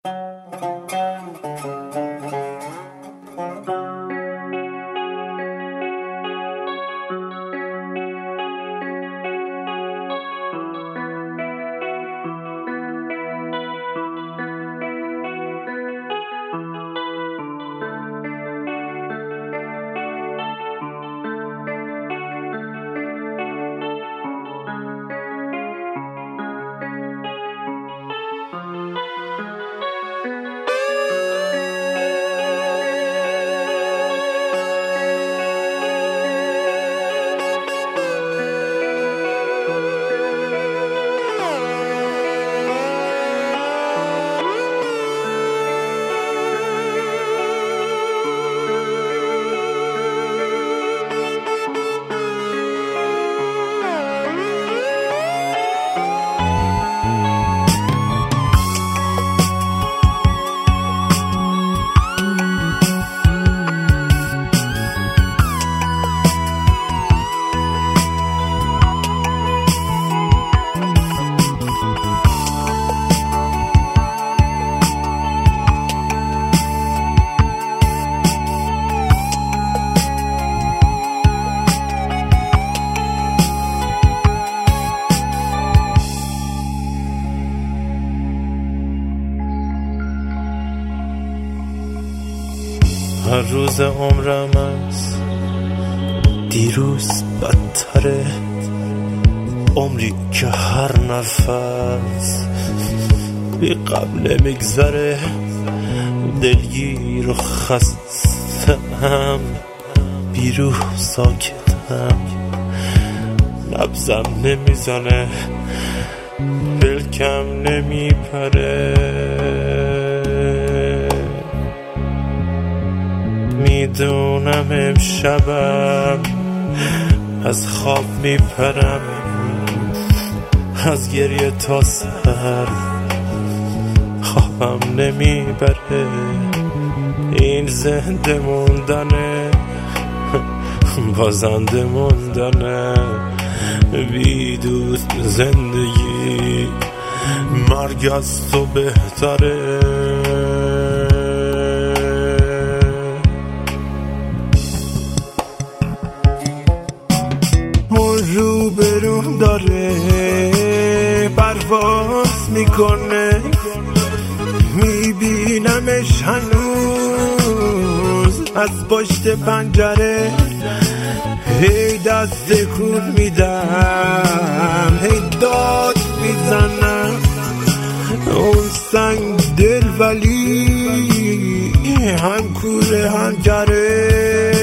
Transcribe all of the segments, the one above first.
هر روز عمرم از دیروز بدتره، عمری که هر نفس بی قبل میگذره، دلگیر و خستم، بیروح ساکتم، نبضم نمیزنه، پلکم نمیپره، میدونم امشبم از خواب میپرم، از گریه تا سر خوابم نمیبره، این زنده موندنه بازنده موندنه، بی دوست زندگی مرگ از تو بهتره. رو برون داره پرواز میکنه، میبینمش هنوز از پشت پنجره، هی دست تکون میدم، هی داد میزنم، اون سنگ دل ولی هم کوره هم گره،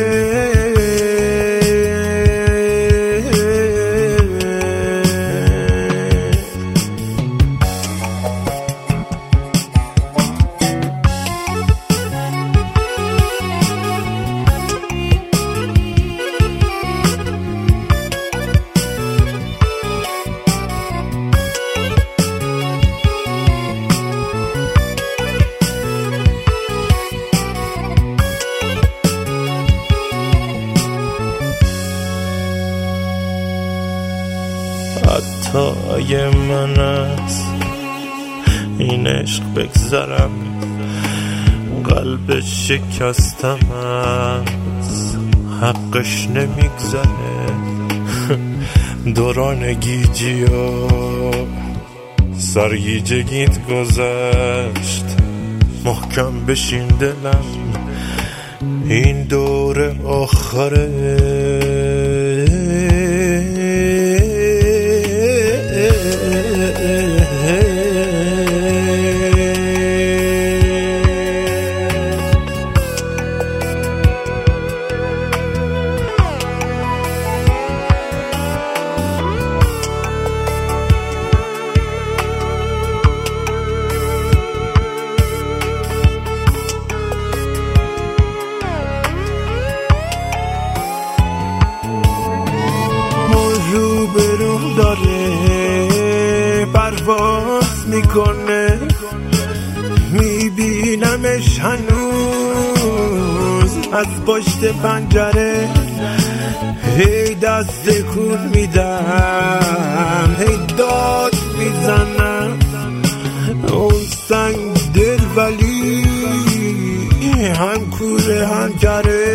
حتی اگه من از این عشق بگذرم، قلب شکستم از حقش نمیگذره، دوران گیجی و سرگیجگیت گذشت، محکم بشین دلم این دور آخره، برون داره پرواز میکنه، میبینمش هنوز از پشت پنجره، هی دست تکون میدم، هی داد میزنم، اون سنگ دل ولی هم کوره هم کره